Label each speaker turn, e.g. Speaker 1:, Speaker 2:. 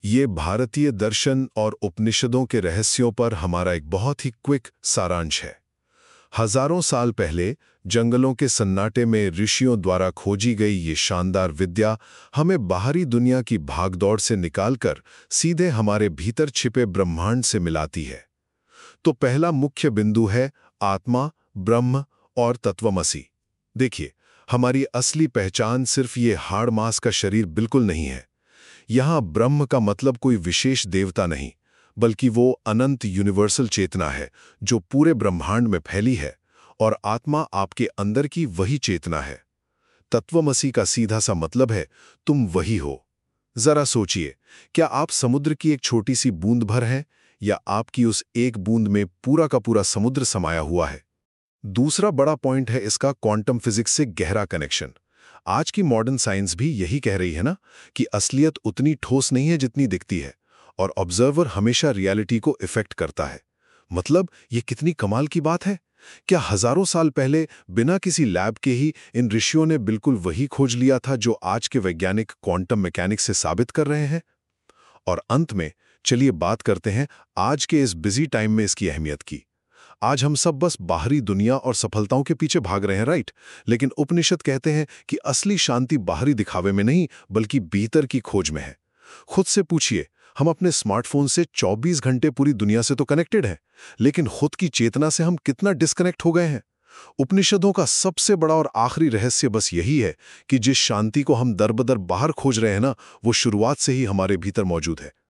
Speaker 1: ये भारतीय दर्शन और उपनिषदों के रहस्यों पर हमारा एक बहुत ही क्विक सारांश है। हजारों साल पहले जंगलों के सन्नाटे में ऋषियों द्वारा खोजी गई ये शानदार विद्या हमें बाहरी दुनिया की भागदौड़ से निकालकर सीधे हमारे भीतर छिपे ब्रह्मांड से मिलाती है। तो पहला मुख्य बिंदु है आत्मा, ब्रह्म और तत्वमसि। देखिए, हमारी असली पहचान सिर्फ ये हाड़ मांस का शरीर बिल्कुल नहीं है। यहां ब्रह्म का मतलब कोई विशेष देवता नहीं, बल्कि वो अनंत यूनिवर्सल चेतना है जो पूरे ब्रह्मांड में फैली है, और आत्मा आपके अंदर की वही चेतना है। तत्वमसि का सीधा सा मतलब है तुम वही हो। जरा सोचिए, क्या आप समुद्र की एक छोटी सी बूंद भर हैं, या आपकी उस एक बूंद में पूरा का पूरा समुद्र समाया हुआ है? दूसरा बड़ा पॉइंट है इसका क्वांटम फिजिक्स से गहरा कनेक्शन। आज की मॉडर्न साइंस भी यही कह रही है ना, कि असलियत उतनी ठोस नहीं है जितनी दिखती है, और ऑब्जर्वर हमेशा रियलिटी को इफेक्ट करता है। मतलब ये कितनी कमाल की बात है। क्या हजारों साल पहले बिना किसी लैब के ही इन ऋषियों ने बिल्कुल वही खोज लिया था जो आज के वैज्ञानिक क्वांटम मैकेनिक्स से साबित कर रहे हैं? और अंत में चलिए बात करते हैं आज के इस बिजी टाइम में इसकी अहमियत की। आज हम सब बस बाहरी दुनिया और सफलताओं के पीछे भाग रहे हैं, राइट? लेकिन उपनिषद कहते हैं कि असली शांति बाहरी दिखावे में नहीं, बल्कि भीतर की खोज में है। खुद से पूछिए, हम अपने स्मार्टफोन से 24 घंटे पूरी दुनिया से तो कनेक्टेड हैं, लेकिन खुद की चेतना से हम कितना डिस्कनेक्ट हो गए हैं? उपनिषदों का सबसे बड़ा और आखिरी रहस्य बस यही है कि जिस शांति को हम दर बदर बाहर खोज रहे हैं ना, वो शुरुआत से ही हमारे भीतर मौजूद है।